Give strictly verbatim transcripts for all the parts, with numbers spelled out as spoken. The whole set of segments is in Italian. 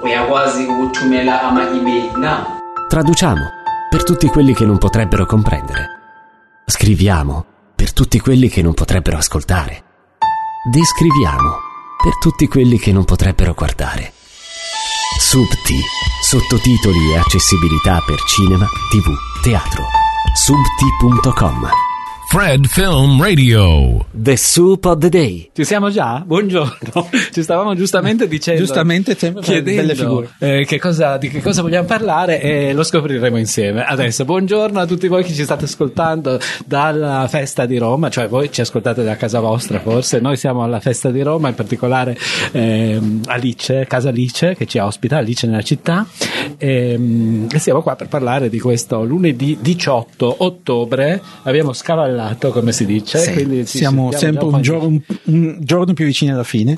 uyakwazi ukuthumela ama-email now. Traduciamo per tutti quelli che non potrebbero comprendere. Scriviamo per tutti quelli che non potrebbero ascoltare. Descriviamo per tutti quelli che non potrebbero guardare. Subti, sottotitoli e accessibilità per cinema, tv, teatro. subti punto com. Fred Film Radio. The Soup of the Day. Ci siamo già? Buongiorno. Ci stavamo giustamente dicendo, giustamente sempre chiedendo belle figure. Eh, che cosa, di che cosa vogliamo parlare, e lo scopriremo insieme. Adesso buongiorno a tutti voi che ci state ascoltando dalla festa di Roma, cioè voi ci ascoltate da casa vostra forse, noi siamo alla festa di Roma, in particolare eh, Alice, casa Alice che ci ospita, Alice nella città, e, e siamo qua per parlare di questo lunedì diciotto ottobre. Abbiamo scavallato, come si dice, sì, quindi ci siamo sempre un giorno, un, un giorno più vicini alla fine.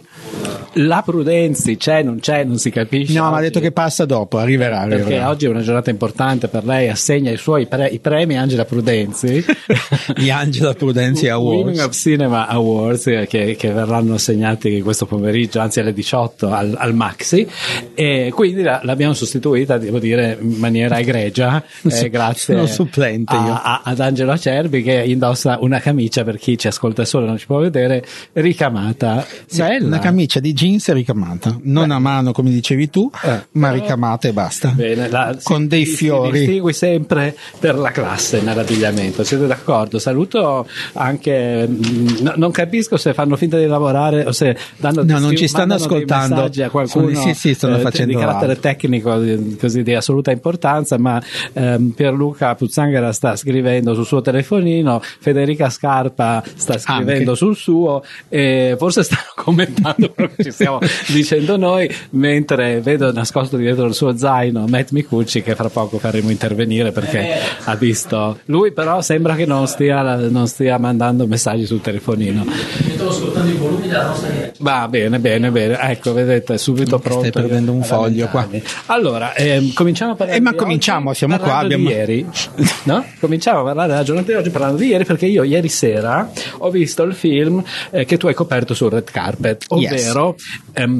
La Prudenzi c'è, non c'è, non si capisce. No, oggi. ma ha detto che passa dopo, arriverà, perché arriverà. oggi è una giornata importante per lei, assegna i suoi pre- i premi Angela Prudenzi gli Angela Prudenzi Awards, Women of Cinema Awards, eh, che, che verranno assegnati questo pomeriggio, anzi alle diciotto al, al Maxi, e quindi la, l'abbiamo sostituita, devo dire, in maniera egregia, eh, grazie sono supplente a, io. a, ad Angelo Acerbi, che indossa una camicia, per chi ci ascolta solo non ci può vedere, ricamata, sì, bella. Una camicia di jeans ricamata, non Beh. a mano come dicevi tu, eh, ma ricamata e basta. Bene, la, con si, dei si, fiori. Si distingui sempre per la classe nell'abbigliamento, siete d'accordo? Saluto anche, mh, non capisco se fanno finta di lavorare o se danno no, non ci stanno ascoltando, messaggi a qualcuno sono, sì, sì, stanno eh, facendo di carattere altro. tecnico di, così di assoluta importanza, ma ehm, Pierluca Puzzanghera sta scrivendo sul suo telefonino, Federica Scarpa sta scrivendo Anche. sul suo, e forse stanno commentando quello che ci stiamo dicendo noi, mentre vedo nascosto dietro il suo zaino Matt Micucci, che fra poco faremo intervenire perché eh. ha visto lui, però sembra che non stia, non stia mandando messaggi sul telefonino. Sto ascoltando i volumi della nostra diretta. Va bene, bene, bene, ecco, vedete, subito pronto. Stai perdendo un foglio qua. Allora, ehm, cominciamo a parlare eh, ma di cominciamo, oggi, siamo qua, abbiamo... di ieri, no? Cominciamo a parlare della giornata di oggi parlando di ieri, perché io ieri sera ho visto il film eh, che tu hai coperto sul red carpet, ovvero yes.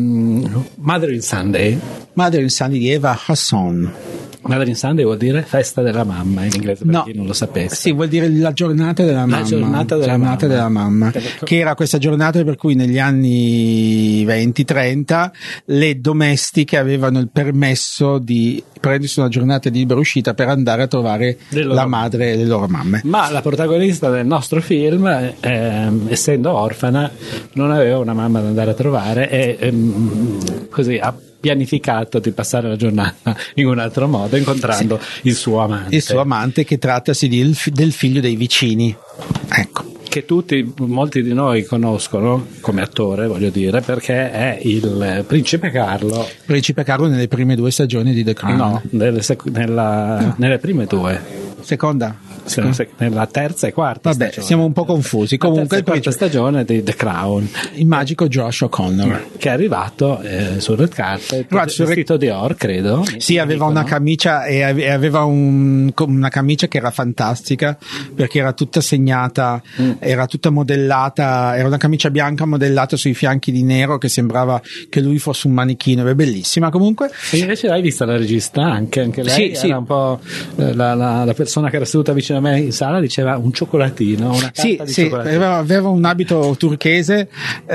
um, Mother in Sunday. Mother in Sunday di Eva Hasson. Mother in Sunday vuol dire festa della mamma in inglese, per no, chi non lo sapesse. Sì, vuol dire la giornata della la mamma. Giornata della giornata mamma, della mamma che era questa giornata per cui negli anni venti trenta le domestiche avevano il permesso di prendersi una giornata di libera uscita per andare a trovare la madre e le loro mamme. Ma la protagonista del nostro film, eh, essendo orfana, non aveva una mamma da andare a trovare e ehm, così ha pianificato di passare la giornata in un altro modo, incontrando sì. il suo amante. Il suo amante, che trattasi di, del figlio dei vicini. Ecco. Che tutti, molti di noi conoscono come attore, voglio dire, perché è il Principe Carlo. Principe Carlo nelle prime due stagioni di The Crown. No, nelle, sec- nella, no. nelle prime due. Seconda? Seconda. Nella terza e quarta Vabbè, stagione. siamo un po' confusi. La Comunque, terza e quarta stagione di The Crown. Il magico Josh O'Connor. Che è arrivato eh, sul red carpet, vestito di or, credo. Sì, aveva una camicia e aveva un, una camicia che era fantastica, perché era tutta segnata, mm. era tutta modellata, era una camicia bianca modellata sui fianchi di nero, che sembrava che lui fosse un manichino. È bellissima comunque. E invece l'hai vista la regista anche, anche lei sì, era sì. un po' la, la, la persona che era seduta vicino a me in sala, diceva un cioccolatino, una carta sì, di sì, cioccolatino. Aveva, aveva un abito turchese,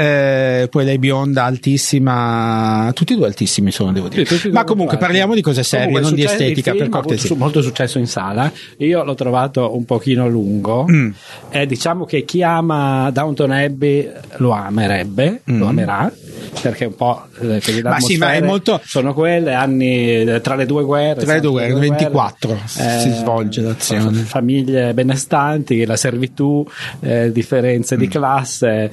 eh, poi lei bionda, altissima, tutti e due altissimi sono, devo dire. Sì, ma comunque quasi. Parliamo di cose serie, comunque, non di estetica, per cortesia. Ha molto successo in sala, io l'ho trovato un pochino lungo, mm. e diciamo che chi ama Downton Abbey lo amerebbe, mm. lo amerà, perché un po' eh, che ma sì, ma è molto... sono quelle anni eh, tra le due guerre, tra le due guerre, ventiquattro eh, si svolge l'azione, famiglie benestanti, la servitù, eh, differenze mm. di classe,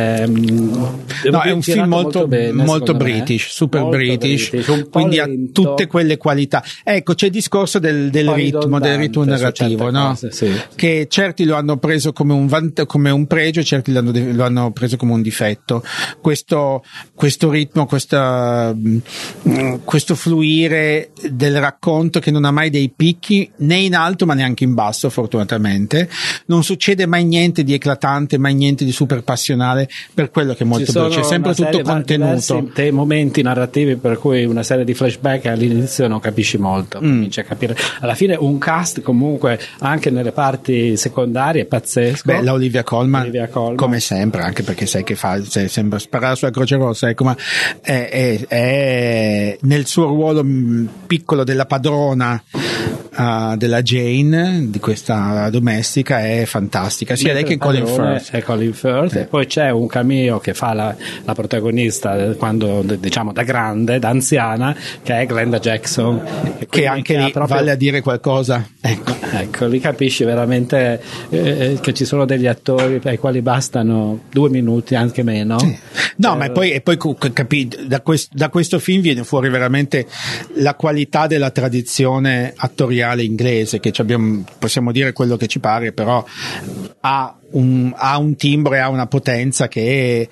ehm, no, è un film molto, molto, bene, molto British, me. super molto British, British quindi ha tutte quelle qualità. Ecco, c'è il discorso del, del ritmo, del ritmo narrativo, no? Cose, sì. Che certi lo hanno preso come un, vant- come un pregio, certi lo hanno, lo hanno preso come un difetto. Questo questo ritmo, questa, questo fluire del racconto che non ha mai dei picchi né in alto ma neanche in basso, fortunatamente. Non succede mai niente di eclatante, mai niente di super passionale, per quello che è molto veloce, è sempre tutto contenuto. Dei momenti narrativi per cui una serie di flashback all'inizio non capisci molto, Mm. cominci a capire. Alla fine un cast comunque anche nelle parti secondarie è pazzesco. Beh, la Olivia Colman, Olivia Colman. come sempre, anche perché sai che fa, sai, sembra sparare sulla Croce Rossa, ecco, ma è, è, è nel suo ruolo mh, piccolo della padrona uh, della Jane, di questa domestica, è fantastica, sia lei che Colin Firth. È Colin Firth. Eh. E poi c'è un cameo che fa la, la protagonista quando, diciamo, da grande, da anziana, che è Glenda Jackson, Che anche ha lì proprio... vale a dire qualcosa. Ecco. Ecco, lì capisci veramente eh, che ci sono degli attori ai quali bastano due minuti, anche meno. Sì. No, per... ma poi, e poi capi, da, quest, da questo film viene fuori veramente la qualità della tradizione attoriale inglese, che ci abbiamo, possiamo dire quello che ci pare, però ha un, ha un timbro e ha una potenza che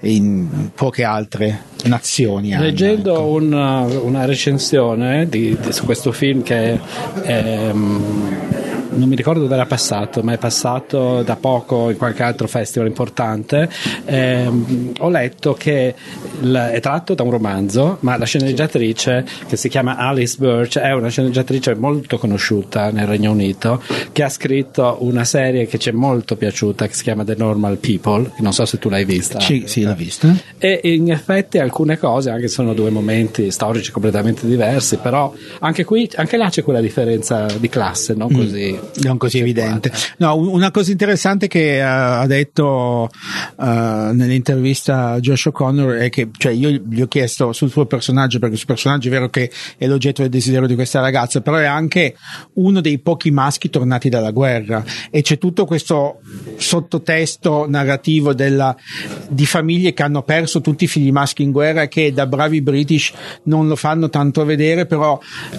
in poche altre nazioni hanno. Leggendo ecco. una, una recensione di, di, su questo film che è, um, non mi ricordo dove era passato, ma è passato da poco in qualche altro festival importante, ehm, ho letto che l- è tratto da un romanzo, ma la sceneggiatrice, che si chiama Alice Birch, è una sceneggiatrice molto conosciuta nel Regno Unito, che ha scritto una serie che ci è molto piaciuta, che si chiama The Normal People, non so se tu l'hai vista. Sì, sì, l'ho vista. E in effetti alcune cose, anche se sono due momenti storici completamente diversi, però anche qui, anche là c'è quella differenza di classe, non così, mm, non così evidente. No, una cosa interessante che uh, ha detto uh, nell'intervista a Josh O'Connor è che, cioè, io gli ho chiesto sul suo personaggio, perché il suo personaggio è vero che è l'oggetto del desiderio di questa ragazza, però è anche uno dei pochi maschi tornati dalla guerra, e c'è tutto questo sottotesto narrativo della, di famiglie che hanno perso tutti i figli maschi in guerra, che da bravi British non lo fanno tanto vedere, però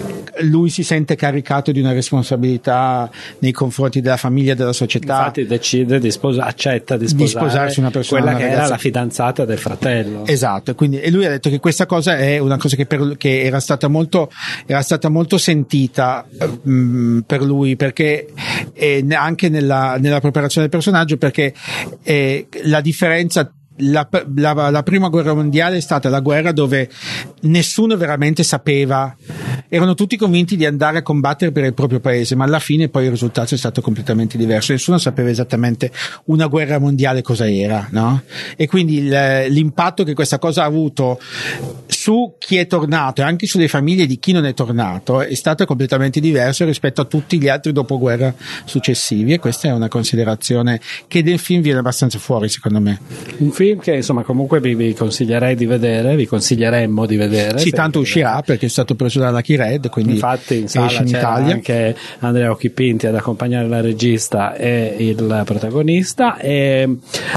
lui si sente caricato di una responsabilità nei confronti della famiglia e della società. Infatti decide di sposare, accetta di, di sposarsi una persona, quella una che ragazza. era la fidanzata del fratello. Esatto, e quindi e lui ha detto che questa cosa è una cosa che, per, che era stata molto era stata molto sentita mh, per lui, perché eh, anche nella, nella preparazione del personaggio, perché eh, la differenza La, la, la prima guerra mondiale è stata la guerra dove nessuno veramente sapeva, erano tutti convinti di andare a combattere per il proprio paese, ma alla fine poi il risultato è stato completamente diverso, nessuno sapeva esattamente una guerra mondiale cosa era, no? E quindi il, l'impatto che questa cosa ha avuto su chi è tornato e anche sulle famiglie di chi non è tornato è stato completamente diverso rispetto a tutti gli altri dopoguerra successivi, e questa è una considerazione che del film viene abbastanza fuori, secondo me. Un film che insomma comunque vi, vi consiglierei di vedere, vi consiglieremmo di vedere. Sì, tanto uscirà vedere. Perché è stato preso da Lucky Red, quindi infatti in sala in c'era Italia. Anche Andrea Occhipinti ad accompagnare la regista e il protagonista, e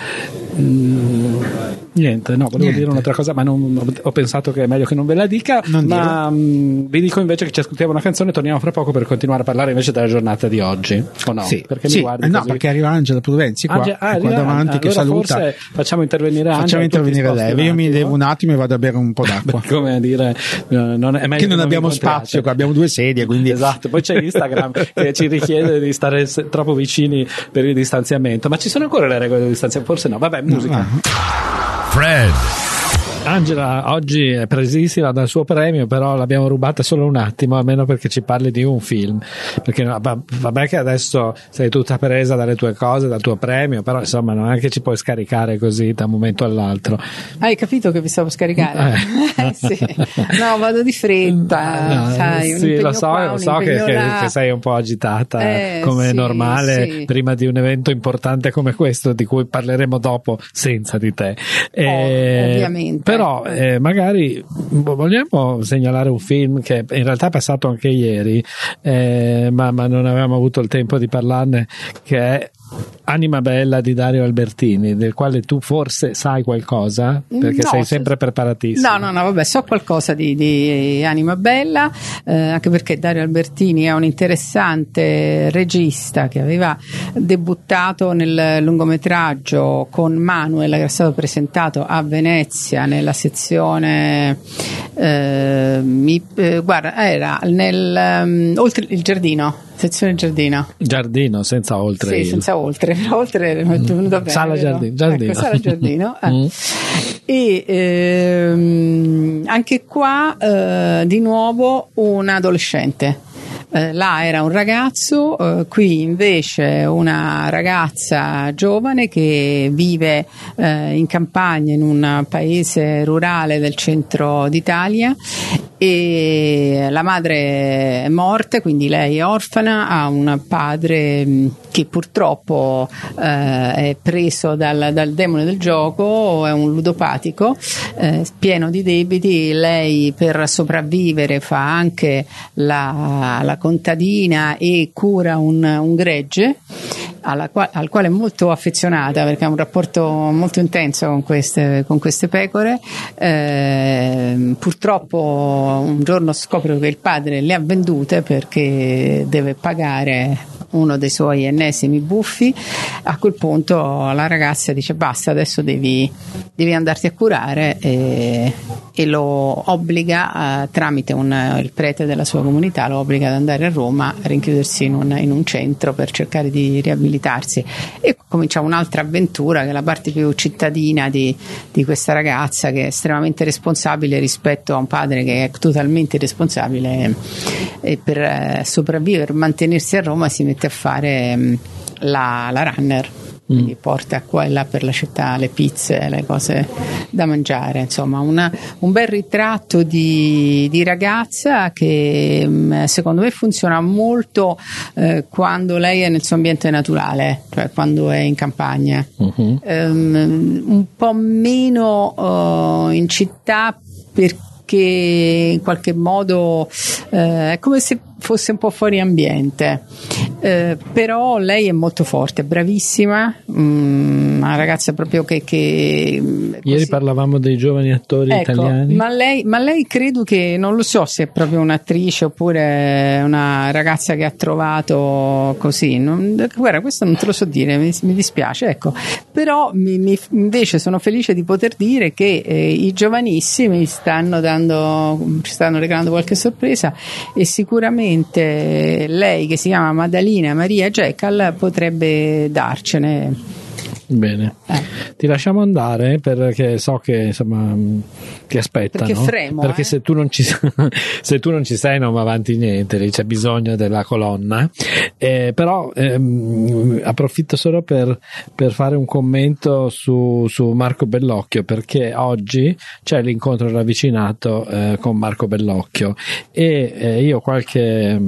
mm, niente, no, volevo niente. dire un'altra cosa, ma non, ho pensato che è meglio che non ve la dica, non ma mh, vi dico invece che ci ascoltiamo una canzone e torniamo fra poco per continuare a parlare invece della giornata di oggi, o no? Sì, perché sì. mi guardi Eh, no, così? perché arriva Angela Prudenzi qua, Ange- ah, qua arriva- davanti, allora che saluta. forse facciamo intervenire Angela, Facciamo tu ti intervenire sposti lei, io un mi attimo. levo un attimo e vado a bere un po' d'acqua. Come a dire, no, non è meglio che non vi abbiamo incontriate. spazio, qua abbiamo due sedie, quindi Esatto, poi c'è Instagram che ci richiede di stare se- troppo vicini per il distanziamento, ma ci sono ancora le regole del distanziamento? Forse no, vabbè, musica. No. Fred. Angela oggi è presissima dal suo premio, però l'abbiamo rubata solo un attimo, almeno perché ci parli di un film, perché no, va- vabbè che adesso sei tutta presa dalle tue cose, dal tuo premio, però insomma non è che ci puoi scaricare così da un momento all'altro. Hai capito che vi stavo scaricare? Eh. Eh, sì. No, vado di fretta, No, sai, un sì, impegno lo so, qua, lo un so che, impegno che- là. che sei un po' agitata, Eh, come è sì, normale, sì. prima di un evento importante come questo, di cui parleremo dopo senza di te. Eh, ovviamente. Però eh, magari vogliamo segnalare un film che in realtà è passato anche ieri, eh, ma, ma non avevamo avuto il tempo di parlarne, che è Anima Bella di Dario Albertini, del quale tu forse sai qualcosa, perché No, sei se- sempre preparatissimo. No, no, no, vabbè, so qualcosa di, di Anima Bella, eh, anche perché Dario Albertini è un interessante regista che aveva debuttato nel lungometraggio con Manuel, che era stato presentato a Venezia nel nella sezione eh, mi, eh, guarda era nel um, oltre il giardino, sezione giardino giardino senza oltre, sì, il... senza oltre, però oltre è venuto bene, sala vero? giardino, giardino. Ecco, sala giardino eh. Mm. E ehm, anche qua eh, di nuovo un adolescente. Eh, là era un ragazzo, eh, qui invece una ragazza giovane che vive eh, in campagna in un paese rurale del centro d'Italia, e la madre è morta, quindi lei è orfana, ha un padre mh, che purtroppo eh, è preso dal, dal demone del gioco, è un ludopatico eh, pieno di debiti. Lei per sopravvivere fa anche la, la contadina e cura un, un gregge alla quale, al quale è molto affezionata, perché ha un rapporto molto intenso con queste, con queste pecore. Eh, purtroppo un giorno scopre che il padre le ha vendute perché deve pagare uno dei suoi ennesimi buffi. A quel punto la ragazza dice basta, adesso devi, devi andarti a curare, e, e lo obbliga eh, tramite un, il prete della sua comunità lo obbliga ad andare a Roma, a rinchiudersi in un, in un centro per cercare di riabilitarsi, e comincia un'altra avventura che è la parte più cittadina di, di questa ragazza, che è estremamente responsabile rispetto a un padre che è totalmente irresponsabile, e per eh, sopravvivere, mantenersi a Roma si mette a fare mh, la, la runner, quindi mm. porta qua e là per la città le pizze, le cose da mangiare, insomma una, un bel ritratto di, di ragazza che mh, secondo me funziona molto eh, quando lei è nel suo ambiente naturale, cioè quando è in campagna, uh-huh. um, un po' meno uh, in città, perché che in qualche modo eh, è come se fosse un po' fuori ambiente, eh, però lei è molto forte, è bravissima, mm, una ragazza proprio che, che ieri così. Parlavamo dei giovani attori ecco, italiani, ma lei, ma lei credo che, non lo so se è proprio un'attrice oppure una ragazza che ha trovato così, non, guarda, questo non te lo so dire, mi, mi dispiace, ecco, però mi, mi, invece sono felice di poter dire che eh, i giovanissimi stanno dando, ci stanno regalando qualche sorpresa, e sicuramente lei, che si chiama Maddalena Maria Jekyll, potrebbe darcene. Bene, eh. ti lasciamo andare perché so che insomma ti aspettano, perché fremo, perché eh? se tu non ci se tu non ci sei non va avanti niente, lì c'è bisogno della colonna, eh, però ehm, approfitto solo per, per fare un commento su, su Marco Bellocchio, perché oggi c'è l'incontro ravvicinato eh, con Marco Bellocchio, e eh, io qualche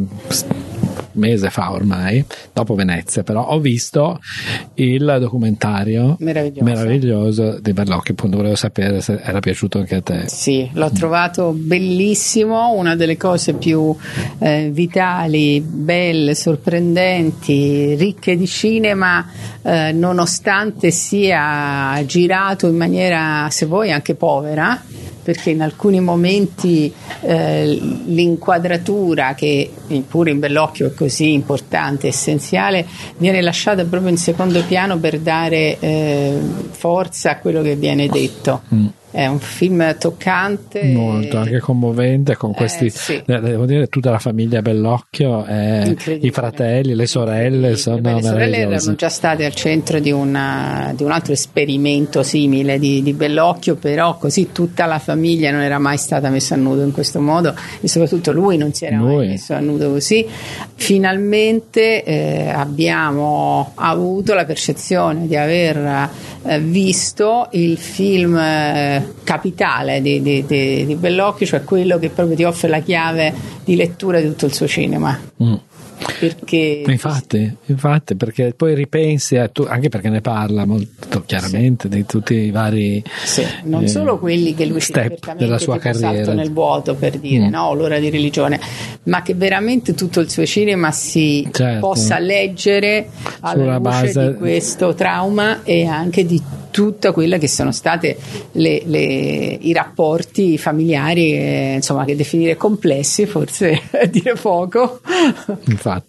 mese fa ormai, dopo Venezia, però ho visto il documentario meraviglioso, meraviglioso di Bellocchio, appunto volevo sapere se era piaciuto anche a te. Sì, l'ho trovato bellissimo, una delle cose più eh, vitali, belle, sorprendenti, ricche di cinema, eh, nonostante sia girato in maniera, se vuoi, anche povera, perché in alcuni momenti eh, l'inquadratura, che pure in Bellocchio è così importante, essenziale, viene lasciata proprio in secondo piano per dare eh, forza a quello che viene detto. Mm. È un film toccante, molto, anche commovente, con questi eh, sì. devo dire, tutta la famiglia Bellocchio, eh, i fratelli, le sorelle sono Beh, le sorelle erano già state al centro di, una, di un altro esperimento simile di, di Bellocchio, però così tutta la famiglia non era mai stata messa a nudo in questo modo, e soprattutto lui non si era lui. mai messo a nudo così. Finalmente eh, abbiamo avuto la percezione di aver eh, visto il film eh, capitale di, di, di, di Bellocchio, cioè quello che proprio ti offre la chiave di lettura di tutto il suo cinema. Mm. Perché infatti, infatti, perché poi ripensi a tu, anche perché ne parla molto chiaramente, sì, di tutti i vari sì, non eh, solo quelli che lui step della sua carriera, salto nel vuoto, per dire mm. no, l'ora di religione, ma che veramente tutto il suo cinema si certo. possa leggere alla luce base di questo trauma e anche di tutta quella che sono state le, le, i rapporti familiari, eh, insomma, che definire complessi forse è dire poco. Infatti,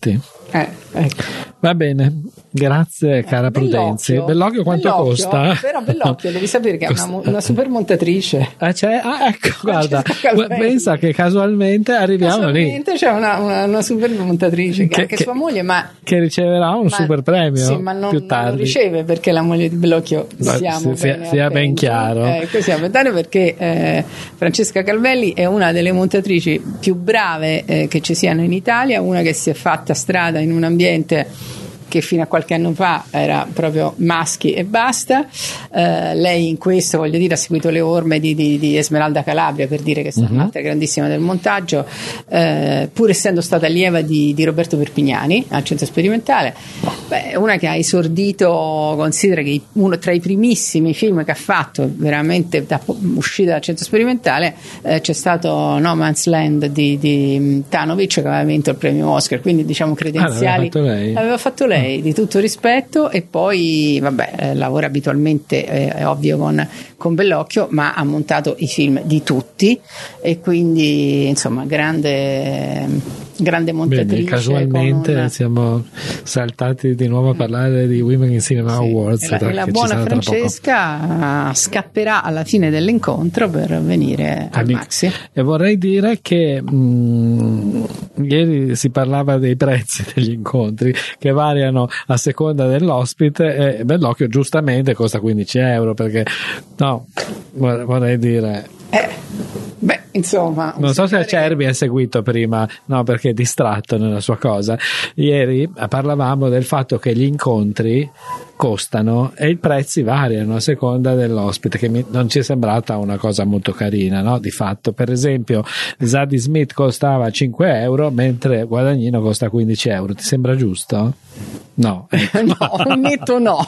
Eh, ecco. Va bene, grazie cara Prudenzi. Bellocchio, Bellocchio quanto Bellocchio, costa? Però Bellocchio devi sapere che è una, una super montatrice. Ah, c'è? Ah, ecco, guarda, Calvelli. pensa che casualmente arriviamo Casualmente lì. c'è una, una, una super montatrice che, Che- anche che- sua moglie, ma Che riceverà un ma- super premio sì, ma non, più non tardi. lo riceve perché la moglie di Bellocchio Beh, siamo sia- bene sia ben attenti. chiaro. Ecco, siamo attenti perché eh, Francesca Calvelli è una delle montatrici più brave eh, che ci siano in Italia, una che si è fatta strada in un ambiente che fino a qualche anno fa era proprio maschi e basta. Eh, lei in questo, voglio dire, ha seguito le orme di, di, di Esmeralda Calabria, per dire che è stata Mhm. un'altra grandissima del montaggio, eh, pur essendo stata allieva di, di Roberto Perpignani al centro sperimentale. Beh, una che ha esordito, considera che uno tra i primissimi film che ha fatto veramente da uscita dal centro sperimentale eh, c'è stato No Man's Land di, di Tanovic, che aveva vinto il premio Oscar, quindi diciamo credenziali Ah, l'aveva fatto lei? l'aveva fatto lei, di tutto rispetto. E poi vabbè, eh, lavora abitualmente, eh, è ovvio, con, con Bellocchio, ma ha montato i film di tutti e quindi insomma grande grande montatrice. Bene, casualmente con un- siamo saltati di nuovo a parlare di Women in Cinema Awards. E la, e la che ci buona sarà tra poco. Francesca scapperà alla fine dell'incontro per venire al Amic- Maxi. E vorrei dire che mh, ieri si parlava dei prezzi degli incontri che variano a seconda dell'ospite e Bellocchio giustamente costa quindici euro perché no, vor- vorrei dire Eh, beh, insomma, non so se Acerbi ha seguito prima, no, perché è distratto nella sua cosa. Ieri parlavamo del fatto che gli incontri costano e i prezzi variano a seconda dell'ospite, che mi, non ci è sembrata una cosa molto carina, no? Di fatto, per esempio, Zadie Smith costava cinque euro mentre Guadagnino costa quindici euro. Ti sembra giusto? No, ecco. no, un netto no.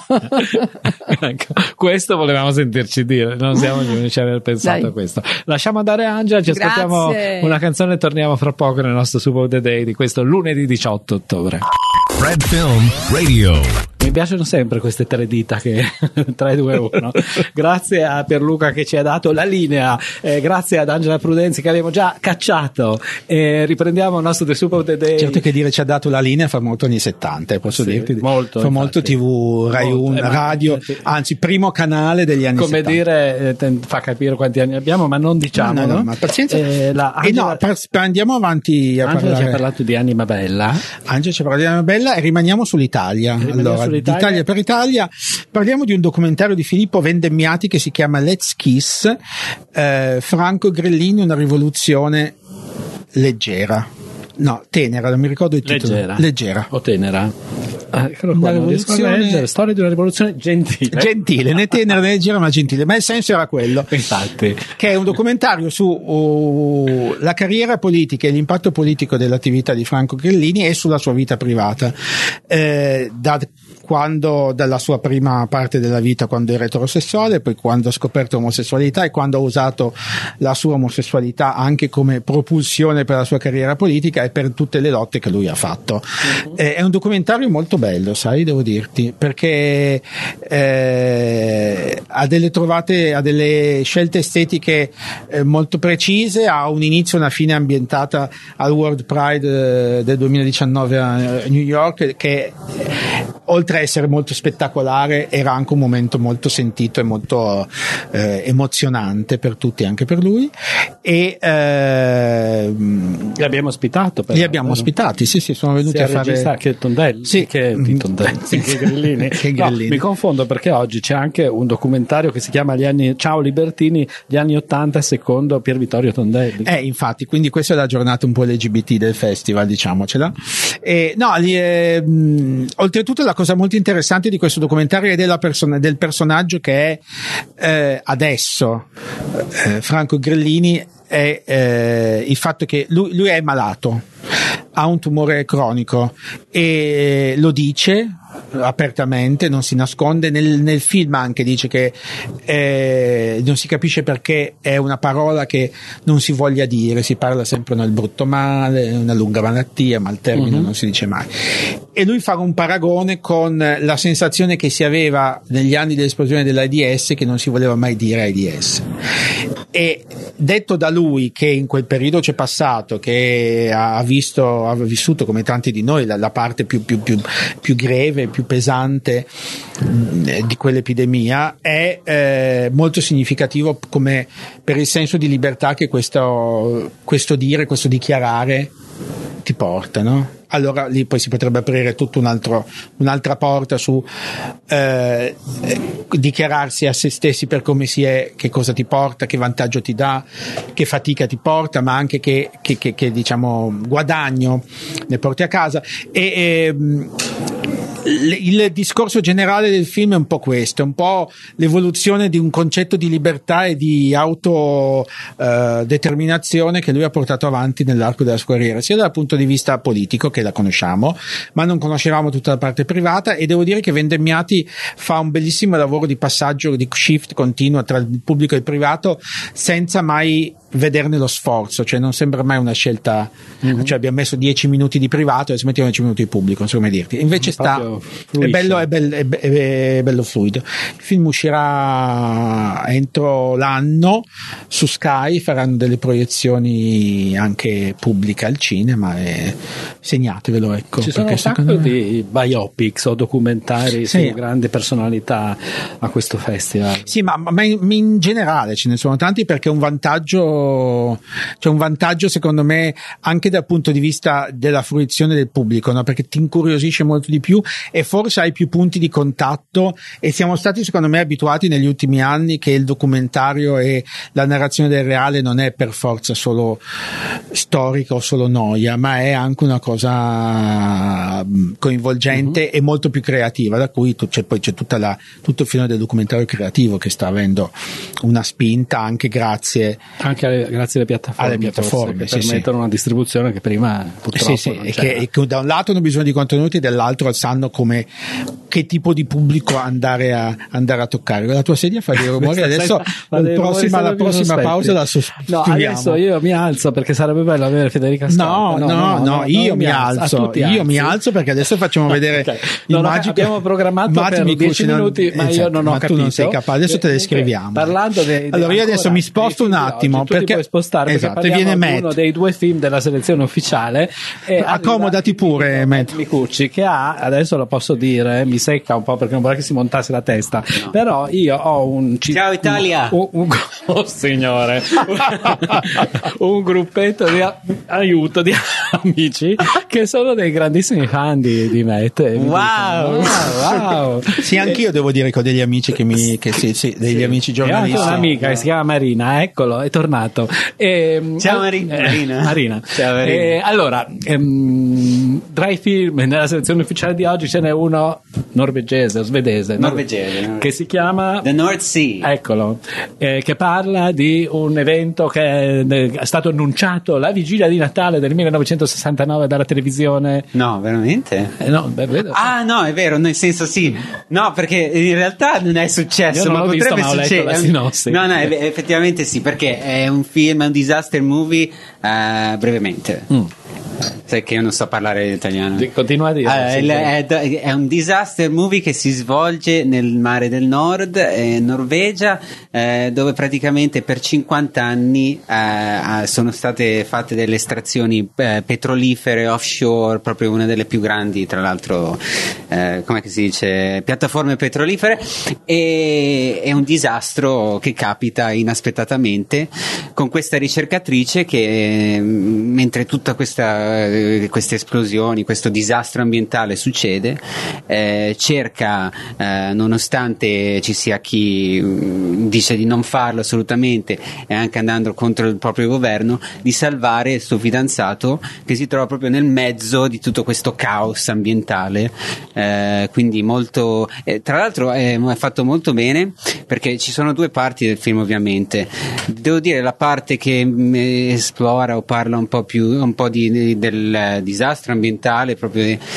Ecco, questo volevamo sentirci dire, non siamo gli unici a aver pensato Dai. a questo. Lasciamo andare Angela, ci Grazie. ascoltiamo una canzone e torniamo fra poco nel nostro Super The Day di questo lunedì diciotto ottobre. Fred Film Radio. Mi piacciono sempre queste tre dita che tre, due, uno. Grazie a Pierluca che ci ha dato la linea, eh, grazie ad Angela Prudenzi che abbiamo già cacciato. E riprendiamo il nostro The Super of the Day. Certo che dire ci ha dato la linea fa molto anni settanta, posso Sì, dirti? molto, fa molto infatti. tivù, Rai Molto, uno, eh, ma- radio, sì. anzi primo canale degli anni Come settanta. dire, eh, te- fa capire quanti anni abbiamo, ma non diciamo. No, no, no, ma pazienza. Eh, la E Angela, no, par- andiamo avanti a Angela ci ha parlare. parlato di Anima Bella. Angela ci ha parlato di Anima Bella e rimaniamo sull'Italia. Rimaniamo allora, sull'Italia. d'Italia per Italia parliamo di un documentario di Filippo Vendemmiati che si chiama Let's Kiss, eh, Franco Grellini, una rivoluzione leggera. No, tenera, non mi ricordo il titolo. Leggera. Leggera. O tenera. Ah, eccolo qua, Una non riesco a rivoluzione- leggere. Storia di una rivoluzione gentile. Gentile, né tenera né leggera ma gentile, ma il senso era quello. Infatti. Che è un documentario su uh, la carriera politica e l'impatto politico dell'attività di Franco Grellini e sulla sua vita privata, eh, da quando, dalla sua prima parte della vita quando era eterosessuale, poi quando ha scoperto l'omosessualità e quando ha usato la sua omosessualità anche come propulsione per la sua carriera politica e per tutte le lotte che lui ha fatto. Mm-hmm. Eh, è un documentario molto bello, sai, devo dirti, perché eh, ha delle trovate, ha delle scelte estetiche eh, molto precise, ha un inizio e una fine ambientata al World Pride eh, del duemiladiciannove a New York, che eh, oltre a essere molto spettacolare era anche un momento molto sentito e molto eh, emozionante per tutti, anche per lui. E eh, Li abbiamo ospitato. Però, li abbiamo vero? ospitati, sì, sì, sono venuti Sia a fare. regista che Tondelli, Sì. che di Tondelli, sì, che Grillini. Che No, Grillini. mi confondo perché oggi c'è anche un documentario che si chiama Gli anni, Ciao Libertini, gli anni ottanta secondo Pier Vittorio Tondelli. Eh, infatti, quindi questa è la giornata un po' L G B T del festival, diciamocela. E, no, lì, eh, mh, oltretutto la cosa molto interessante di questo documentario è della persona, del personaggio che è eh, adesso eh, Franco Grellini, è eh, il fatto che lui, lui è malato, ha un tumore cronico e lo dice apertamente, non si nasconde. Nel, nel film anche dice che eh, non si capisce perché è una parola che non si voglia dire, si parla sempre nel brutto male, una lunga malattia, ma il termine Uh-huh. non si dice mai. E lui fa un paragone con la sensazione che si aveva negli anni dell'esplosione dell'AIDS, che non si voleva mai dire AIDS. E detto da lui, che in quel periodo c'è passato, che ha visto, ha vissuto come tanti di noi la, la parte più, più, più, più greve, più pesante di quell'epidemia, è eh, molto significativo come per il senso di libertà che questo, questo dire, questo dichiarare ti porta, no? Allora lì poi si potrebbe aprire tutto un altro, un'altra porta su eh, dichiararsi a se stessi per come si è, che cosa ti porta, che vantaggio ti dà, che fatica ti porta, ma anche che, che, che, che diciamo guadagno ne porti a casa. E, e il discorso generale del film è un po' questo, è un po' l'evoluzione di un concetto di libertà e di autodeterminazione eh, che lui ha portato avanti nell'arco della sua carriera, sia dal punto di vista politico, che la conosciamo, ma non conoscevamo tutta la parte privata, e devo dire che Vendemmiati fa un bellissimo lavoro di passaggio, di shift continuo tra il pubblico e il privato, senza mai vederne lo sforzo, cioè non sembra mai una scelta, mm-hmm. cioè abbiamo messo dieci minuti di privato e adesso mettiamo dieci minuti di pubblico, non so come dirti, invece sta è bello, è, bello, è, è, è bello fluido. Il film uscirà entro l'anno su Sky, faranno delle proiezioni anche pubbliche al cinema e segnatevelo, ecco. Ci sono un sacco me... di biopics o documentari sì. su grandi personalità a questo festival. Sì, ma, ma in, in generale ce ne sono tanti, perché è un vantaggio c'è un vantaggio secondo me anche dal punto di vista della fruizione del pubblico, no? Perché ti incuriosisce molto di più e forse hai più punti di contatto, e siamo stati secondo me abituati negli ultimi anni che il documentario e la narrazione del reale non è per forza solo storica o solo noia, ma è anche una cosa coinvolgente mm-hmm. e molto più creativa, da cui tu, c'è, poi c'è tutta la, tutto il filone del documentario creativo che sta avendo una spinta anche grazie anche alle, grazie alle piattaforme, alle piattaforme forse, che sì, permettono sì. una distribuzione che prima purtroppo sì, sì, non e c'era. che, e che da un lato hanno bisogno di contenuti e dall'altro sanno come che tipo di pubblico andare a, andare a toccare. La tua sedia fa dei rumori adesso, la prossima, la prossima pausa la sostituiamo. No, adesso io mi alzo perché sarebbe bello avere Federica Scarpa. No, no, no, no, no, no io mi alzo, io alzi. mi alzo perché adesso facciamo vedere okay. il no, magico. Abbiamo programmato per dieci minuti, non, ma esatto, io non ho ma capito. Tu non sei capace, adesso te le scriviamo. Parlando de, de allora io adesso mi sposto un attimo oggi, perché puoi spostare, esatto, perché viene parliamo di Matt. uno dei due film della selezione ufficiale e accomodati pure Matt Micucci, che ha, adesso lo posso dire, mi secca un po' perché non vorrei che si montasse la testa, no. Però io ho un ciao Italia un, un, un, oh signore un gruppetto di aiuto di amici che sono dei grandissimi fan di, di Matt e wow. Dicono, wow, wow. Sì, anch'io devo dire che ho degli amici che mi che sì, sì, degli sì. amici giornalisti. Ho un'amica che si chiama Marina, eccolo, è tornato. E, ciao Marina. Eh, Marina. Marina. Ciao Marina. E, allora, ehm, tra i film nella selezione ufficiale di oggi ce n'è uno norvegese o svedese, norvegese no? Che si chiama The North Sea. Eccolo, eh, che parla di un evento che è stato annunciato la vigilia di Natale del millenovecentosessantanove dalla televisione. No, veramente? Eh, no, beh, vedo. Ah, no, è vero, nel senso sì. No, perché in realtà non è successo, Io non ma l'ho potrebbe visto, ma succedere. Sinossi. No, no, effettivamente sì, perché è un film, è un disaster movie, uh, brevemente. Mm. Sai che io non so parlare italiano. Continua a dire. Allora, sì, è, è, è un disaster movie che si svolge nel mare del nord, eh, Norvegia, eh, dove praticamente per cinquanta anni eh, sono state fatte delle estrazioni eh, petrolifere offshore, proprio una delle più grandi, tra l'altro, eh, come si dice, piattaforme petrolifere, e è un disastro che capita inaspettatamente con questa ricercatrice che, mentre tutta questa queste esplosioni, questo disastro ambientale succede, eh, cerca, eh, nonostante ci sia chi mh, dice di non farlo assolutamente e anche andando contro il proprio governo, di salvare il suo fidanzato che si trova proprio nel mezzo di tutto questo caos ambientale, eh, quindi molto eh, tra l'altro è, è fatto molto bene, perché ci sono due parti del film ovviamente. Devo dire la parte che mh, esplora o parla un po' più un po' di, di del disastro ambientale, proprio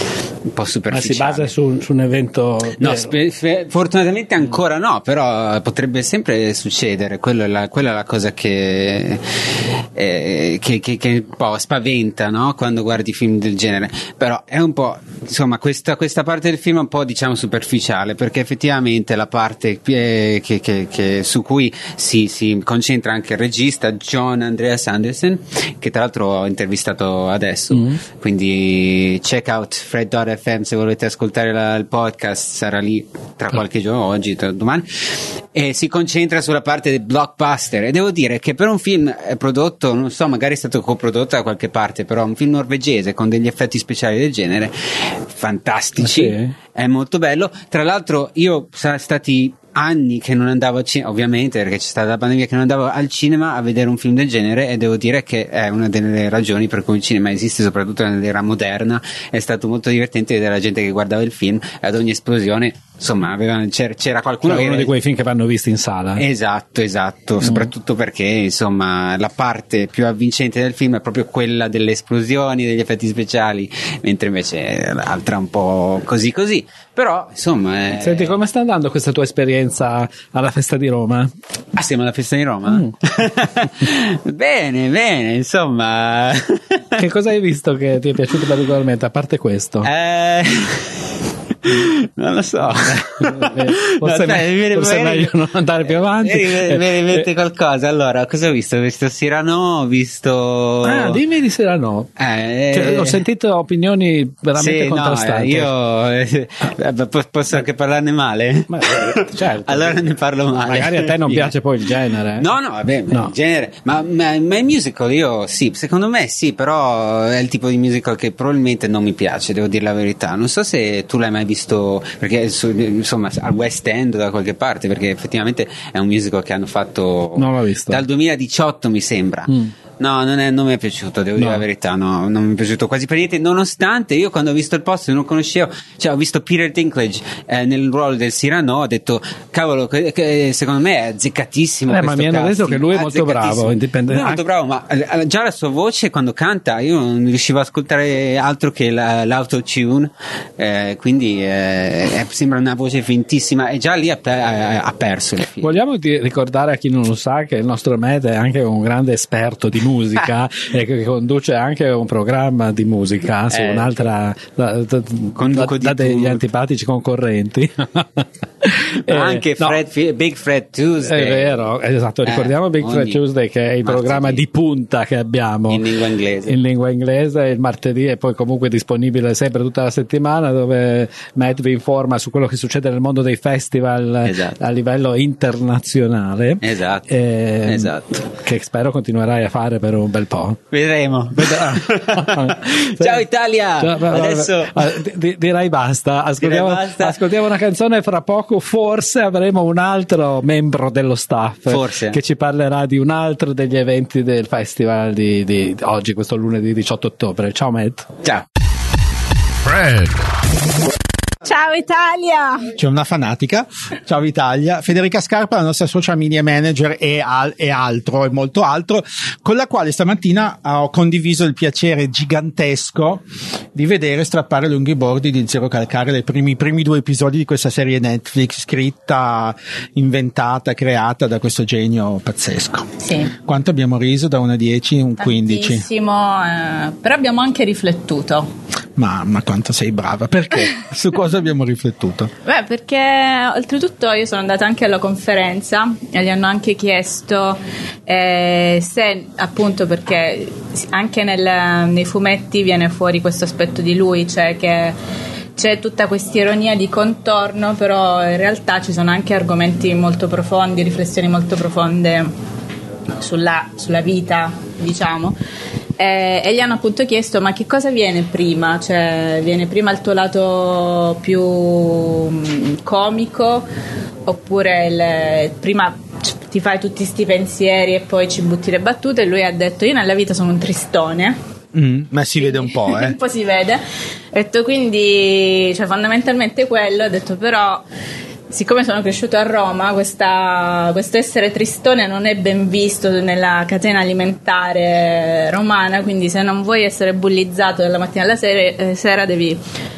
un po' Ma superficiale. si basa su, su un evento No, vero? spe- fe- fortunatamente ancora no, però potrebbe sempre succedere. Quello è la, quella è la cosa che, eh, che, che, che un po' spaventa, no? Quando guardi film del genere. Però è un po', insomma, questa, questa parte del film è un po', diciamo, superficiale, perché effettivamente la parte che, che, che, che su cui si, si concentra anche il regista John Andreas Andersen, che tra l'altro ho intervistato adesso, mm. quindi check out Fred dot F M se volete ascoltare la, il podcast, sarà lì tra qualche giorno, oggi, tra, domani, e si concentra sulla parte del blockbuster. E devo dire che per un film prodotto, non so, magari è stato coprodotto da qualche parte, però un film norvegese con degli effetti speciali del genere fantastici, ah, sì? È molto bello. Tra l'altro io sono stati anni che non andavo al cinema, ovviamente perché c'è stata la pandemia, che non andavo al cinema a vedere un film del genere, e devo dire che è una delle ragioni per cui il cinema esiste, soprattutto nell'era moderna. È stato molto divertente vedere la gente che guardava il film e ad ogni esplosione, insomma, aveva, c'era, c'era qualcuno cioè, che uno di quei film che vanno visti in sala. Esatto, esatto, mm. soprattutto perché, insomma, la parte più avvincente del film è proprio quella delle esplosioni, degli effetti speciali, mentre invece l'altra un po' così così. Però, insomma, è... Senti, come sta andando questa tua esperienza alla festa di Roma? Ah, siamo alla festa di Roma? Mm. Bene, bene, insomma. Che cosa hai visto che ti è piaciuto particolarmente, a parte questo? Eh... Non lo so. Forse, no, me, forse è meglio non andare più avanti. Mi rimette qualcosa. Allora, cosa ho visto? Ho visto Cyrano, ho visto... Ah, dimmi di Cyrano. Eh, cioè, ho sentito opinioni veramente sì, contrastanti. No, io eh, posso anche parlarne male? Ma, certo. Allora ne parlo male. Magari a te non piace poi il genere. No, no, vabbè, no. il genere. Ma, ma, ma il musical io sì, secondo me sì, però è il tipo di musical che probabilmente non mi piace, devo dire la verità. Non so se tu l'hai mai visto, perché insomma al West End da qualche parte, perché effettivamente è un musical che hanno fatto non l'ho visto. Dal duemiladiciotto mi sembra. mm. No, non, è, non mi è piaciuto, devo no. dire la verità, no, non mi è piaciuto quasi per niente, nonostante io quando ho visto il posto non conoscevo, cioè ho visto Peter Dinklage eh, nel ruolo del Cyrano, ho detto cavolo, che, che secondo me è azzeccatissimo. Eh, ma mi hanno detto che lui è molto bravo, indipendente. Molto bravo, ma eh, già la sua voce quando canta io non riuscivo a ascoltare altro che la, l'autotune, eh, quindi eh, sembra una voce fintissima, e già lì ha, ha, ha perso il film. Vogliamo ricordare a chi non lo sa che il nostro Matt è anche un grande esperto di musica e che conduce anche un programma di musica su eh, un'altra da, da, da, da degli antipatici concorrenti. eh, anche Fred, no, Big Fred Tuesday, è vero, esatto, ricordiamo eh, Big Fred Tuesday, che è il martedì, programma di punta che abbiamo in lingua inglese in lingua inglese il martedì, e poi comunque disponibile sempre tutta la settimana, dove Matt vi informa su quello che succede nel mondo dei festival, esatto, a livello internazionale. Esatto, eh, esatto, che spero continuerai a fare per un bel po'. Vedremo. Ciao Italia. Ciao, adesso d- direi basta. Ascoltiamo, direi basta. Ascoltiamo una canzone, e fra poco forse avremo un altro membro dello staff forse. che ci parlerà di un altro degli eventi del festival di, di oggi, questo lunedì diciotto ottobre. Ciao Matt. Ciao. Fred. Ciao Italia! C'è una fanatica. Ciao Italia. Federica Scarpa, la nostra social media manager e, al, e altro, e molto altro, con la quale stamattina ho condiviso il piacere gigantesco di vedere strappare lunghi i bordi di Zero Calcare, le primi, i primi due episodi di questa serie Netflix, scritta, inventata, creata da questo genio pazzesco. Sì. Quanto abbiamo riso? Da uno a dieci? Un quindici. Tantissimo, eh, però abbiamo anche riflettuto. Ma, ma quanto sei brava, perché? Su cosa abbiamo riflettuto? Beh, perché oltretutto io sono andata anche alla conferenza e gli hanno anche chiesto eh, se, appunto, perché anche nel, nei fumetti viene fuori questo aspetto di lui, cioè che c'è tutta questa ironia di contorno, però in realtà ci sono anche argomenti molto profondi, riflessioni molto profonde sulla, sulla vita, diciamo. Eh, e gli hanno appunto chiesto: ma che cosa viene prima? Cioè, viene prima il tuo lato più mh, comico, oppure il, prima ti fai tutti sti pensieri e poi ci butti le battute? E lui ha detto: io nella vita sono un tristone. Mm, ma si vede un po', eh? Un po' si vede. Ha detto, quindi, cioè, fondamentalmente quello. Ha detto, però, siccome sono cresciuto a Roma, questa, questo essere tristone non è ben visto nella catena alimentare romana, quindi se non vuoi essere bullizzato dalla mattina alla sera, eh, sera devi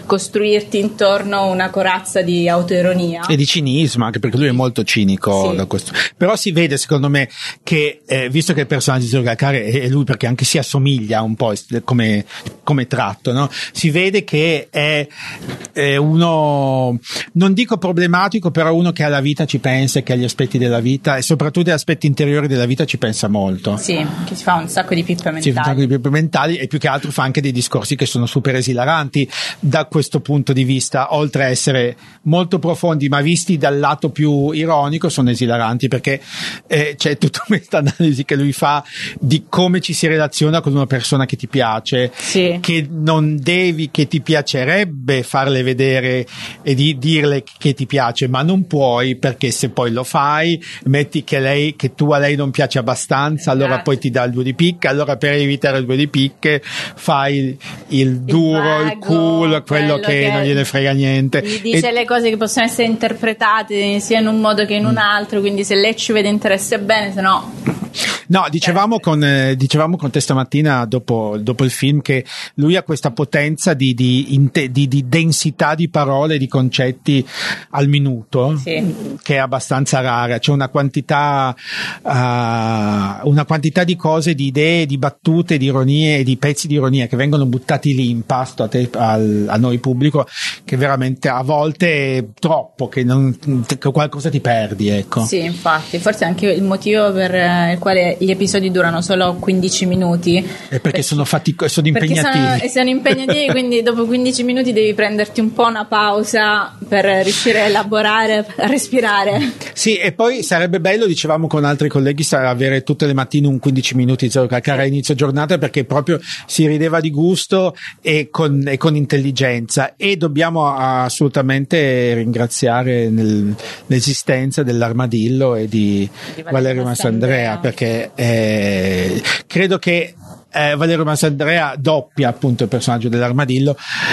costruirti intorno una corazza di autoironia e di cinismo, anche perché lui è molto cinico, sì. da questo. Però si vede secondo me che eh, visto che il personaggio di Zero Calcare è, è lui, perché anche si assomiglia un po' come, come tratto, no? Si vede che è, è uno, non dico problematico, però uno che alla vita ci pensa, che agli aspetti della vita e soprattutto agli aspetti interiori della vita ci pensa molto. sì, che si fa un sacco di pippe mentali, si fa un sacco di pippe mentali e più che altro fa anche dei discorsi che sono super esilaranti da questo punto di vista, oltre a essere molto profondi, ma visti dal lato più ironico sono esilaranti, perché eh, c'è tutta questa analisi che lui fa di come ci si relaziona con una persona che ti piace, sì. che non devi, che ti piacerebbe farle vedere e di dirle che ti piace, ma non puoi, perché se poi lo fai metti che lei, che tu a lei non piace abbastanza, allora esatto. poi ti dà il due di picche, allora per evitare il due di picche fai il, il duro, vago, il cool, quello, quello che, che non gliene frega niente, gli dice e, le cose che possono essere interpretate sia in un modo che in un altro, quindi se lei ci vede interesse bene, se no no, dicevamo con, eh, dicevamo con te stamattina dopo, dopo il film che lui ha questa potenza di, di, inte, di, di densità di parole, di concetti al minuto, sì. che è abbastanza rara. C'è una quantità uh, una quantità di cose, di idee, di battute, di ironie e di pezzi di ironia che vengono buttati lì in pasto a, te, al, a noi pubblico, che veramente a volte è troppo, che, non, che qualcosa ti perdi, ecco. Sì, infatti, forse anche il motivo per eh, il quale gli episodi durano solo quindici minuti è perché sono fatico- sono impegnativi, perché sono, sono impegnativi quindi dopo quindici minuti devi prenderti un po' una pausa per riuscire a elaborare, a respirare. Sì, e poi sarebbe bello, dicevamo con altri colleghi, avere tutte le mattine un quindici minuti di Zero Calcare a inizio giornata, perché proprio si rideva di gusto e con, e con intelligenza, e dobbiamo assolutamente ringraziare nel, l'esistenza dell'Armadillo e di, di Valerio Mastrandrea, perché eh, credo che eh, Valerio Mastrandrea doppia appunto il personaggio dell'Armadillo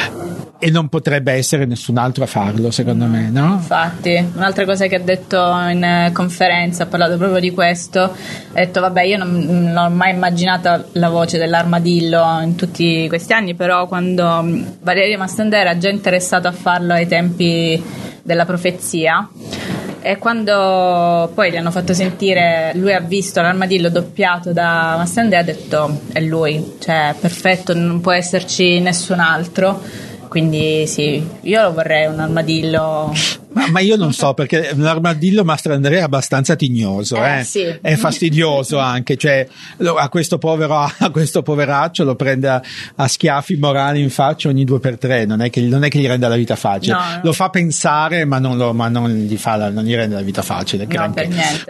e non potrebbe essere nessun altro a farlo, secondo me, no? Infatti, un'altra cosa che ha detto in conferenza, ha parlato proprio di questo, ha detto vabbè, io non, non ho mai immaginato la voce dell'Armadillo in tutti questi anni, però quando Valerio Mastrandrea era già interessato a farlo ai tempi della profezia, e quando poi gli hanno fatto sentire, lui ha visto l'Armadillo doppiato da Mastrandrea, ha detto è lui, cioè perfetto, non può esserci nessun altro. Quindi sì, io lo vorrei un armadillo. Ma, ma io non so, perché l'armadillo Mastrandrea è abbastanza tignoso, eh, eh? Sì. È fastidioso anche, cioè a questo povero, a questo poveraccio lo prende a, a schiaffi morali in faccia ogni due per tre, non è che, non è che gli renda la vita facile, no, no. Lo fa pensare, ma non, lo, ma non gli fa la, non gli rende la vita facile. No, per niente.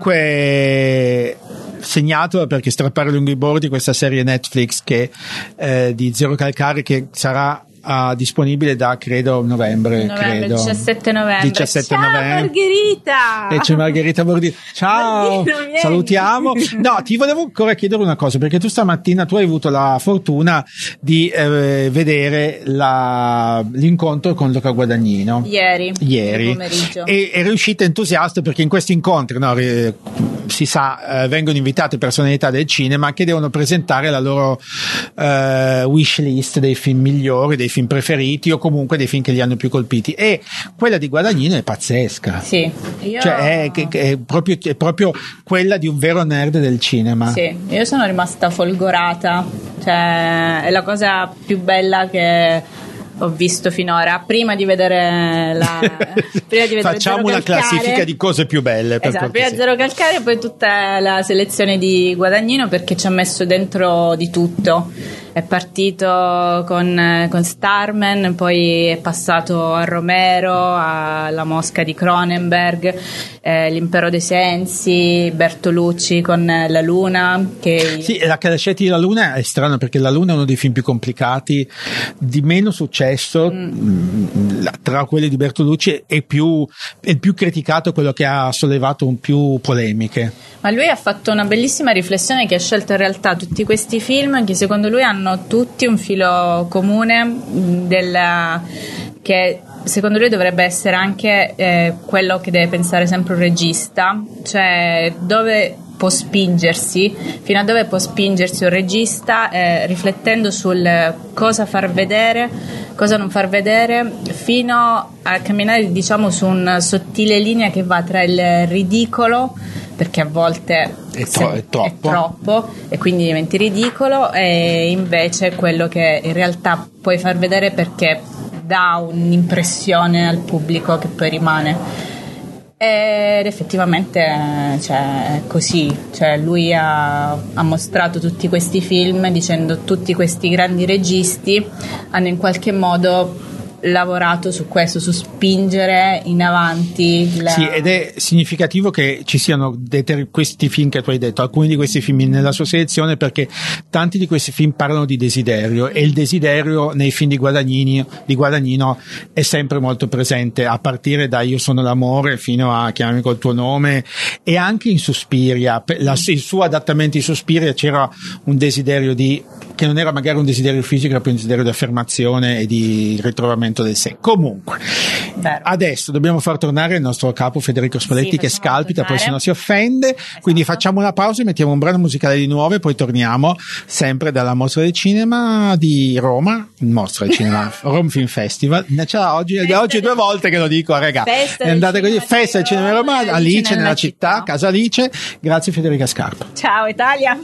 Comunque segnato, perché strappare lungo i bordi, questa serie Netflix che eh, di Zero Calcare, che sarà Uh, disponibile da credo novembre, novembre credo diciassette novembre. diciassette Ciao novembre. Margherita, e c'è Margherita Bordino, ciao. Bordino, Salutiamo. No, ti volevo ancora chiedere una cosa, perché tu stamattina tu hai avuto la fortuna di eh, vedere la, l'incontro con Luca Guadagnino ieri, ieri pomeriggio, e è riuscita entusiasta, perché in questi incontri, no, eh, si sa, eh, vengono invitate personalità del cinema che devono presentare la loro eh, wish list dei film migliori, dei film preferiti o comunque dei film che li hanno più colpiti, e quella di Guadagnino è pazzesca. Sì, io... cioè è, è, proprio, è proprio quella di un vero nerd del cinema. Sì, io sono rimasta folgorata, cioè è la cosa più bella che ho visto finora, prima di vedere la prima di vedere facciamo Zero una Calcare. Classifica di cose più belle, per esatto, prima cortesia. Zero Calcare e poi tutta la selezione di Guadagnino, perché ci ha messo dentro di tutto. È partito con, con Starman, poi è passato a Romero, alla Mosca di Cronenberg, eh, L'impero dei sensi, Bertolucci con La Luna. Che... Sì, la Cadascetti della Luna è strano, perché La Luna è uno dei film più complicati, di meno successo mm. tra quelli di Bertolucci, e più, è il più criticato, quello che ha sollevato un più polemiche. Ma lui ha fatto una bellissima riflessione, che ha scelto in realtà tutti questi film che secondo lui hanno tutti un filo comune, della, che secondo lui dovrebbe essere anche eh, quello che deve pensare sempre un regista, cioè dove può spingersi, fino a dove può spingersi un regista, eh, riflettendo sul cosa far vedere, cosa non far vedere, fino a camminare, diciamo, su una sottile linea che va tra il ridicolo, perché a volte è, tro- è troppo. è troppo e quindi diventi ridicolo, e invece quello che in realtà puoi far vedere perché dà un'impressione al pubblico che poi rimane. Ed effettivamente, cioè, è così, cioè, lui ha, ha mostrato tutti questi film dicendo tutti questi grandi registi hanno in qualche modo lavorato su questo, su spingere in avanti la... Sì, ed è significativo che ci siano deter- questi film che tu hai detto, alcuni di questi film nella sua selezione, perché tanti di questi film parlano di desiderio, e il desiderio nei film di Guadagnino, di Guadagnino è sempre molto presente, a partire da Io sono l'amore fino a Chiamami col tuo nome, e anche in Suspiria, la, il suo adattamento in Suspiria c'era un desiderio di, che non era magari un desiderio fisico, era più un desiderio di affermazione e di ritrovamento del sé. Comunque, Vero. Adesso dobbiamo far tornare il nostro capo Federico Spalletti, Sì, che facciamo scalpita, poi tornare. se no si offende. Esatto. Quindi facciamo una pausa e mettiamo un brano musicale di nuovo, e poi torniamo sempre dalla Mostra del Cinema di Roma, Mostra del Cinema Rome Film Festival. Ce l'ha oggi, Festa oggi è due del- volte che lo dico, raga. Festa È del andata così, Cinema Festa di del Cinema di Roma, Roma, Alice nella città, Casa Alice. Grazie Federica Scarpa. Ciao Italia!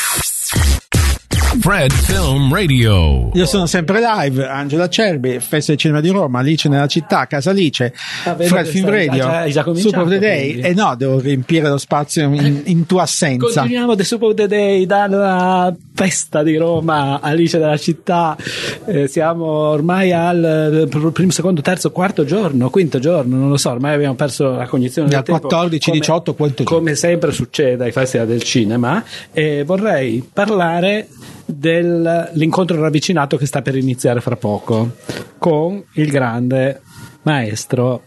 Fred Film Radio. Io sono sempre live, Angela Cerbi, Festa del Cinema di Roma, Alice nella città, Casa Alice, Ah, vedo Fred che Film stai- Radio, hai già cominciato, Soup of the Day. quindi. E no, devo riempire lo spazio in, in tua assenza. Continuiamo The Soup of the Day dalla Festa di Roma, Alice della città. Eh, siamo ormai al eh, primo, secondo, terzo, quarto giorno, quinto giorno, non lo so, ormai abbiamo perso la cognizione del Dal tempo. quattordici come- diciotto quanto giorno? come sempre succede ai festival del cinema. E vorrei parlare dell'incontro ravvicinato che sta per iniziare fra poco con il grande maestro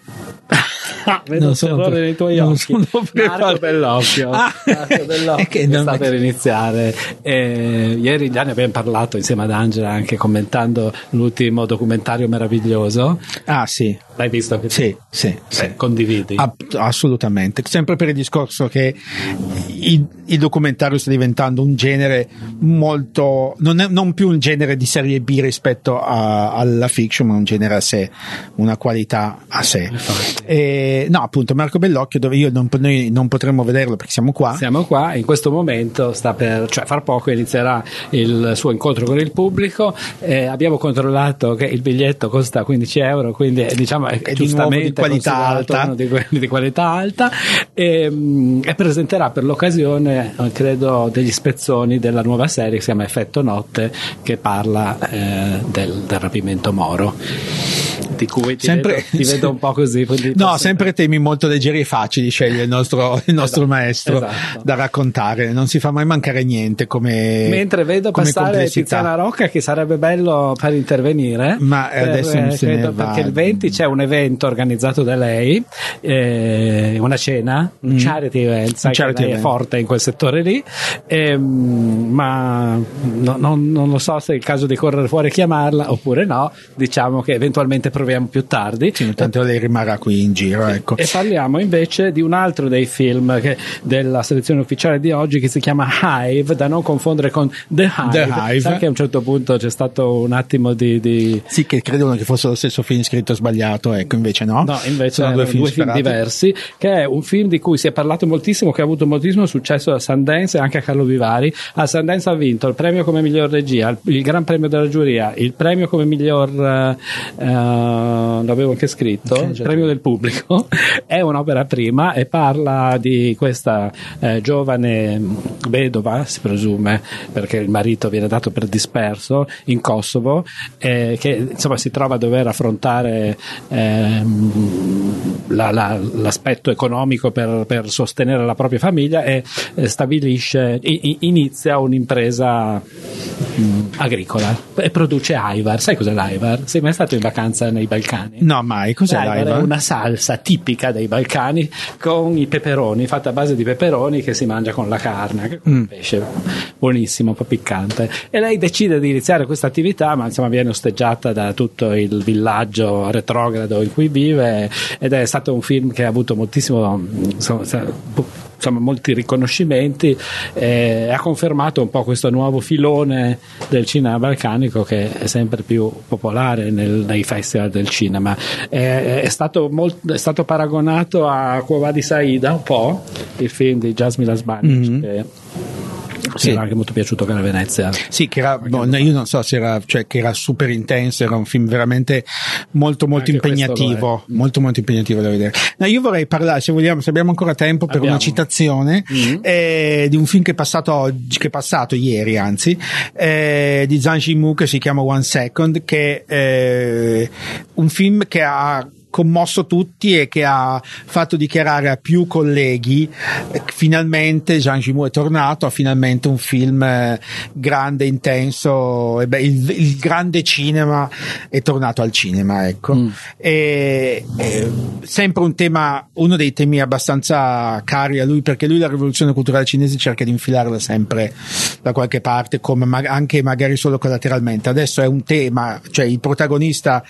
vedo Non un sono terrore pre- nei tuoi non occhi, sono preparato. Marco Bellocchio, Ah, Marco Bellocchio è che che non- sta per iniziare. E ieri già ne abbiamo parlato insieme ad Angela, anche commentando l'ultimo documentario meraviglioso. Ah sì, L'hai visto? Che sì, sì, sì. Eh, condividi? Ah, assolutamente, sempre per il discorso che il, il documentario sta diventando un genere molto, non, è, non più un genere di serie B rispetto a- alla fiction, ma un genere a sé, una qualità a sé. E, no, appunto, Marco Bellocchio, dove io non, noi non potremmo vederlo perché siamo qua. Siamo qua, in questo momento sta per, cioè fra poco inizierà il suo incontro con il pubblico. Eh, abbiamo controllato che il biglietto costa quindici euro, quindi eh, diciamo è, È di giustamente nuovo di qualità considerato alta. uno di quelli di qualità alta, e, mh, e presenterà per l'occasione eh, credo degli spezzoni della nuova serie che si chiama Effetto Notte, che parla eh, del, del rapimento Moro, di cui ti, Sempre- vedo, ti vedo un po' così, quindi No, forse- sempre temi molto leggeri e facili sceglie il nostro, il nostro Esatto, maestro esatto. da raccontare, non si fa mai mancare niente come Mentre vedo come passare complessità. Tiziana Rocca, che sarebbe bello per intervenire, Ma per, adesso eh, se ne credo, va. perché il venti c'è un evento organizzato da lei, eh, una cena, un Mm. charity event, sai Un charity che lei event. è forte in quel settore lì, ehm, ma no- non, non lo so se è il caso di correre fuori e chiamarla oppure no, diciamo che eventualmente proviamo più tardi. Sì, intanto lei rimarrà qui in giro, ecco. E parliamo invece di un altro dei film che, della selezione ufficiale di oggi, che si chiama Hive, da non confondere con The Hive. The Hive. Sai che a un certo punto c'è stato un attimo di, di... Sì, che credono che fosse lo stesso film scritto sbagliato, ecco, invece no. No, invece sono erano due film, sperati. diversi, che è un film di cui si è parlato moltissimo, che ha avuto moltissimo successo a Sundance e anche a Carlo Vivari. A Sundance ha vinto il premio come miglior regia, il, il gran premio della giuria, il premio come miglior eh, eh, l'avevo anche scritto, Ok, il già. premio del pubblico. È un'opera prima e parla di questa eh, giovane vedova, si presume, perché il marito viene dato per disperso in Kosovo, eh, che insomma si trova a dover affrontare ehm, la- la- l'aspetto economico per, per sostenere la propria famiglia, e eh, stabilisce, i- i- inizia un'impresa mh, agricola e produce Aivar. Sai cos'è l'Aivar? Sei mai stato in vacanza nei Balcani? No, mai, cos'è L'Aivar l'Aivar? è una salsa tipica dei Balcani con i peperoni, fatta a base di peperoni, che si mangia con la carne, che è un Mm. pesce buonissimo, un po' piccante. E lei decide di iniziare questa attività, ma insomma viene osteggiata da tutto il villaggio retrogrado in cui vive, ed è stato un film che ha avuto moltissimo, insomma, insomma molti riconoscimenti, eh, ha confermato un po' questo nuovo filone del cinema balcanico che è sempre più popolare nel, nei festival del cinema. È, è, stato molto, è stato paragonato a Quo Vadis Aida un po', il film di Jasmine Asbanic, mm-hmm. che sì. mi era anche molto piaciuto che era a Venezia. Sì, che era, no, io non so se era, cioè che era super intenso, era un film veramente molto molto anche impegnativo, molto molto impegnativo da vedere. No, io vorrei parlare, se vogliamo, se abbiamo ancora tempo, per abbiamo. una citazione mm-hmm. eh, di un film che è passato oggi, che è passato ieri, anzi, eh, di Zhang Yimou, che si chiama One Second, che è eh, un film che ha commosso tutti e che ha fatto dichiarare a più colleghi eh, finalmente Zhang Yimou è tornato, ha finalmente un film eh, grande, intenso, e beh, il, il grande cinema è tornato al cinema, ecco. Mm. E, e, sempre un tema, uno dei temi abbastanza cari a lui, perché lui la rivoluzione culturale cinese cerca di infilarla sempre da qualche parte, come ma- anche magari solo collateralmente. Adesso è un tema, cioè il protagonista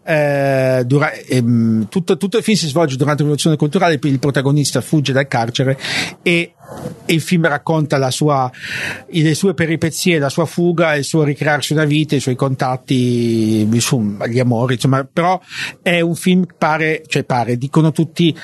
eh, dura, eh, Tutto, tutto il film si svolge durante la rivoluzione culturale, il protagonista fugge dal carcere e, e il film racconta la sua, le sue peripezie, la sua fuga, il suo ricrearsi una vita, i suoi contatti, insomma, gli amori, insomma. Però è un film pare, cioè pare, dicono tutti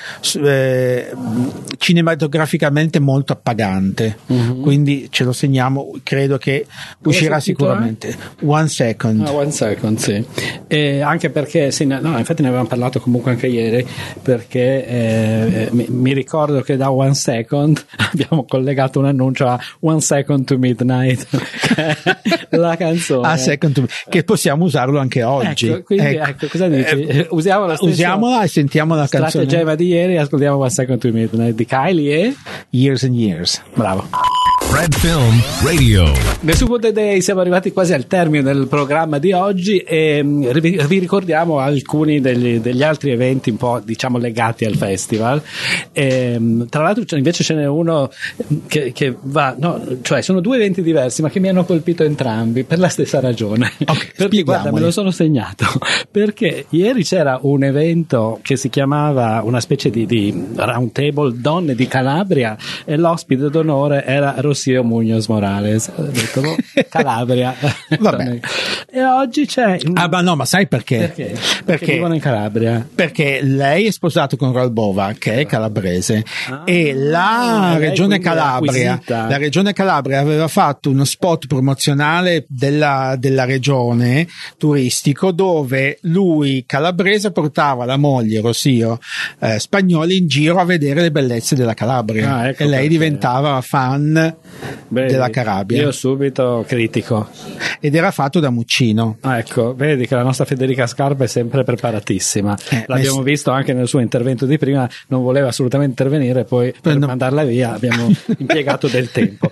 eh, cinematograficamente molto appagante, mm-hmm. quindi ce lo segniamo, credo che Come uscirà sicuramente. One Second. Ah, One Second, sì. E anche perché sì, no, infatti ne avevamo parlato comunque anche ieri, perché eh, mi, mi ricordo che da One Second abbiamo collegato un annuncio a One Second to Midnight, che è la canzone a Second to, che possiamo usarlo anche oggi. Ecco, quindi ecco. Ecco, cosa dici? Eh, Usiamo la usiamola e sentiamo la canzone. Stratagemma di ieri, ascoltiamo One Second to Midnight di Kylie e Years and Years. Bravo. Red Film Radio. Nel Super Day siamo arrivati quasi al termine del programma di oggi e vi ricordiamo alcuni degli, degli altri eventi un po' diciamo legati al festival. E, tra l'altro invece ce n'è uno che, che va, no, cioè sono due eventi diversi ma che mi hanno colpito entrambi per la stessa ragione. Okay, perché guarda, me lo sono segnato perché ieri c'era un evento che si chiamava una specie di, di round table donne di Calabria e l'ospite d'onore era Rossio Muñoz Morales. Ho detto, boh, Calabria. Vabbè. E oggi c'è un... ah ma no ma sai perché? Perché? Perché, perché vivono in Calabria, perché lei è sposato con Rolbova che è calabrese ah, e la regione Calabria la regione Calabria aveva fatto uno spot promozionale della, della regione turistico dove lui calabrese portava la moglie Rossio eh, Spagnoli in giro a vedere le bellezze della Calabria ah, ecco e lei perché. diventava fan Vedi, della Calabria. Io subito critico. Ed era fatto da Muccino. Ah, ecco, vedi che la nostra Federica Scarpa è sempre preparatissima. Eh, L'abbiamo messo... visto anche nel suo intervento di prima, non voleva assolutamente intervenire, poi per no. mandarla via abbiamo impiegato del tempo.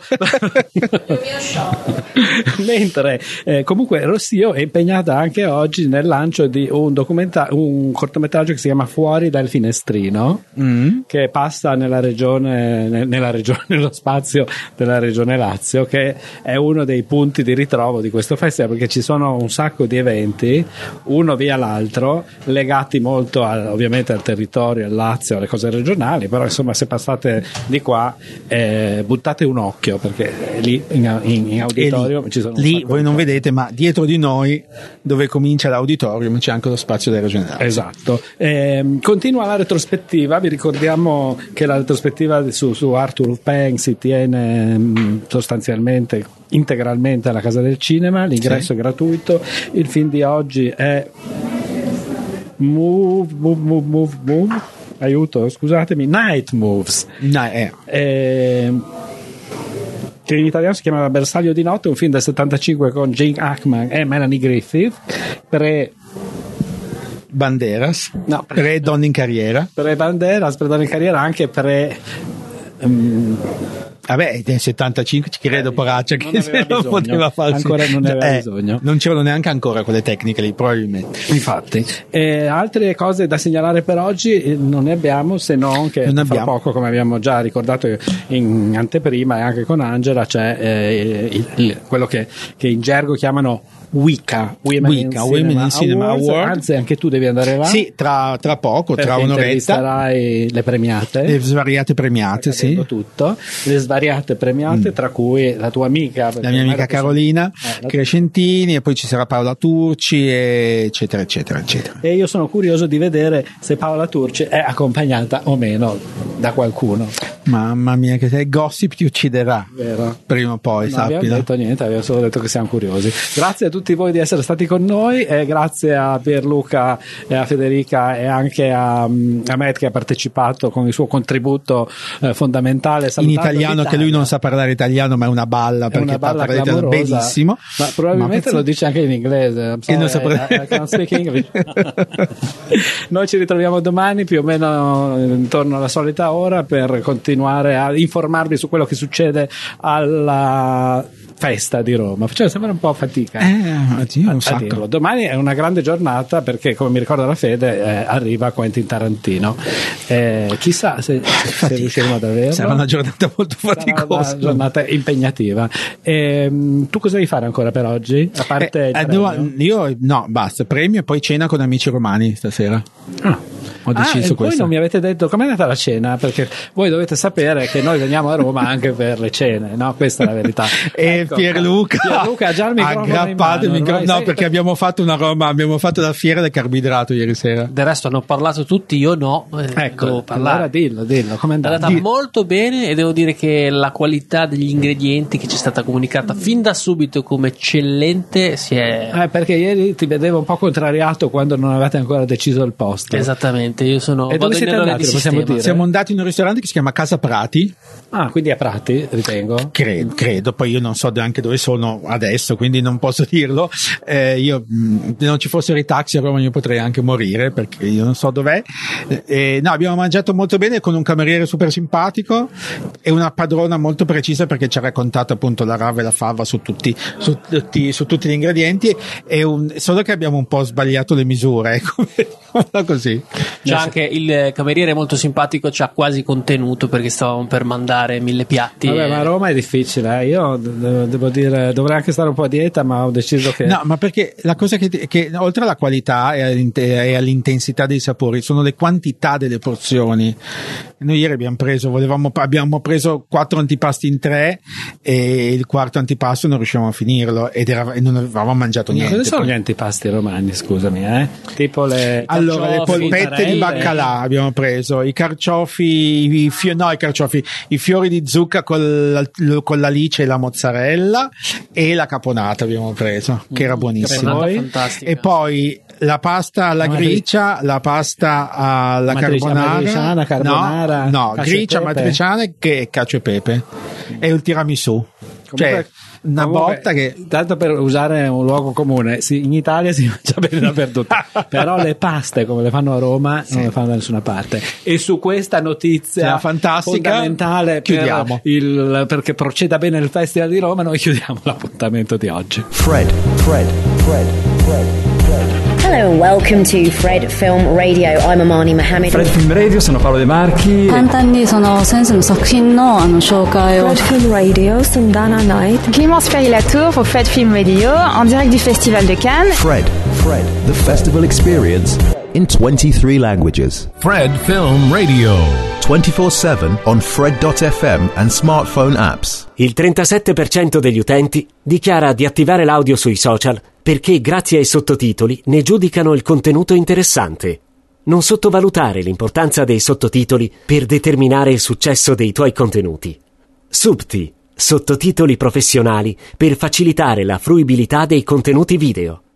Mentre eh, comunque Rossio è impegnata anche oggi nel lancio di un documenta- un cortometraggio che si chiama Fuori dal finestrino, mm. che passa nella regione, nella regione, nello spazio della regione Lazio, che è uno dei punti di ritrovo di questo festival perché ci sono un sacco di eventi uno via l'altro legati molto a, ovviamente al territorio, al Lazio, alle cose regionali, però insomma se passate di qua eh, buttate un occhio perché lì in, in, in auditorium lì, ci sono lì voi non vedete ma dietro di noi dove comincia l'auditorium c'è anche lo spazio della regione Lazio. Esatto. Eh, continua la retrospettiva, vi ricordiamo che la retrospettiva su, su Arthur Penn si tiene mh, sostanzialmente integralmente alla Casa del Cinema, l'ingresso sì. è gratuito, il film di oggi è Move, Move, Move, Move, Move, aiuto, scusatemi, Night Moves. No, eh. Eh, che in italiano si chiama Bersaglio di notte, un film del settantacinque con Gene Hackman e Melanie Griffith, pre Banderas, no, pre, pre Donne in carriera, pre Banderas, pre Donne in carriera, anche pre um, Vabbè, nel settantacinque ci credo, poraccia, che non se aveva non bisogno. poteva farsi. Ancora non ne aveva Eh, bisogno. Non c'erano neanche ancora quelle tecniche lì, probabilmente. Infatti, eh, altre cose da segnalare per oggi eh, non ne abbiamo, se non che Non ne fra abbiamo. poco, come abbiamo già ricordato in anteprima e anche con Angela, c'è eh, il- il- quello che, che in gergo chiamano Wicca, Women, Wicca, in Women Cinema, in Cinema Awards. Award. Anzi, anche tu devi andare là. Sì, tra, tra poco, perché tra un'oretta. intervisterai le premiate. Le svariate premiate, sì. Vedendo tutto, le svariate premiate, tra cui la tua amica, perché La mia ormai amica dopo sono- Carolina Eh, la- Crescentini, e poi ci sarà Paola Turci, e eccetera, eccetera, eccetera. E io sono curioso di vedere se Paola Turci è accompagnata o meno da qualcuno. Mamma mia, che se Gossip ti ucciderà. Vero? Prima o poi, Non abbiamo sappilo. detto niente, abbiamo solo detto che siamo curiosi. Grazie a tutti voi di essere stati con noi, e grazie a Pierluca e a Federica e anche a, a Matt che ha partecipato con il suo contributo eh, fondamentale. In salutando italiano, che l'Italia. lui non sa parlare italiano, ma è una balla, È perché una balla parla italiano clamorosa, benissimo. ma probabilmente Ma- lo dice anche in inglese. I'm Che non sorry, saprei- I- I can't speak English. Noi ci ritroviamo domani più o meno intorno alla solita ora per continuare a informarvi su quello che succede alla festa di Roma. Facciamo sempre un po' fatica Eh, sì, a, un a sacco. dirlo. Domani è una grande giornata perché, come mi ricorda la Fede, eh, arriva Quentin Tarantino. Eh, chissà se, se riusciremo ad averlo. Sarà una giornata molto Sarà faticosa. una giornata impegnativa. Ehm, tu cosa devi fare ancora per oggi? A parte Eh, il eh, premio? devo- io no, basta, premio e poi cena con amici romani stasera. Ah. Ho Ah, deciso e poi questo. non mi avete detto com'è andata la cena, perché voi dovete sapere che noi veniamo a Roma anche per le cene, no? Questa è la verità. E Ecco, Pierluca, Pierluca ha già il microfono in aggrappato il mano, microfono. ormai No, sei- perché abbiamo fatto una Roma, abbiamo fatto la fiera del carboidrato ieri sera. Del resto hanno parlato tutti, io no. eh, Ecco, devo allora parlare. dillo, dillo, com'è È andata? andata molto bene e devo dire che la qualità degli ingredienti che ci è stata comunicata fin da subito come eccellente si è... Eh, perché ieri ti vedevo un po' contrariato quando non avete ancora deciso il posto. Esattamente, io sono... E vado dove in siete errore andati, di lo possiamo sistema. dire? Siamo andati in un ristorante che si chiama Casa Prati. Ah, quindi a Prati, ritengo. Credo, credo, poi io non so neanche dove sono adesso, quindi non posso dirlo. Eh, io, mh, se non ci fossero i taxi a Roma, io potrei anche morire perché io non so dov'è. Eh, eh, no, abbiamo mangiato molto bene con un cameriere super simpatico e una padrona molto precisa perché ci ha raccontato appunto la rava e la fava su tutti, su tutti, su tutti gli ingredienti. E un, solo che abbiamo un po' sbagliato le misure, ecco, così. C'è anche il cameriere molto simpatico, ci ha quasi contenuto perché stavamo per mandare mille piatti. Vabbè, e- ma a Roma è difficile, eh. Io de- devo dire, dovrei anche stare un po' a dieta, ma ho deciso che... No, ma perché la cosa che, che oltre alla qualità e, all'int- e all'intensità dei sapori sono le quantità delle porzioni. Noi ieri abbiamo preso, volevamo, abbiamo preso quattro antipasti in tre e il quarto antipasto non riuscivamo a finirlo ed era, e non avevamo mangiato Ma niente. cosa sono Poi- gli antipasti romani, scusami, eh? Tipo le Allora, le carciofi, polpette di mozzarelle. baccalà abbiamo preso, i carciofi, i fio, no, i carciofi, i fiori di zucca con, la, con l'alice e la mozzarella e la caponata abbiamo preso, che era buonissima. Caponata Poi- fantastica. E poi la pasta alla La gricia, la pasta alla Matrici- carbonara, matriciana, carbonara, no, no cacio e gricia, pepe. matriciana che cacio e pepe e il tiramisù. Cioè, Comunque- una comunque, botta che tanto per usare un luogo comune, sì, in Italia si mangia bene dappertutto, però le paste come le fanno a Roma non le fanno da nessuna parte. E su questa notizia Sì, fantastica, fondamentale per chiudiamo. il, perché proceda bene il Festival di Roma, noi chiudiamo l'appuntamento di oggi. Fred, Fred, Fred, Fred, Fred. Hello and welcome to Fred Film Radio. I'm Amani Mohammed. Fred Film Radio, sono Paolo De Marchi. 簡単にその先生の作品のあの紹介を Fred Film Radio, Sundana Night. Clémence Ferry-Latour pour Fred Film Radio en direct du Festival de Cannes. Fred, Fred, the festival experience in twenty-three languages. Fred Film Radio. twenty-four seven on Fred dot f m and smartphone apps. Il trentasette per cento degli utenti dichiara di attivare l'audio sui social perché grazie ai sottotitoli ne giudicano il contenuto interessante. Non sottovalutare l'importanza dei sottotitoli per determinare il successo dei tuoi contenuti. Subti, sottotitoli professionali per facilitare la fruibilità dei contenuti video.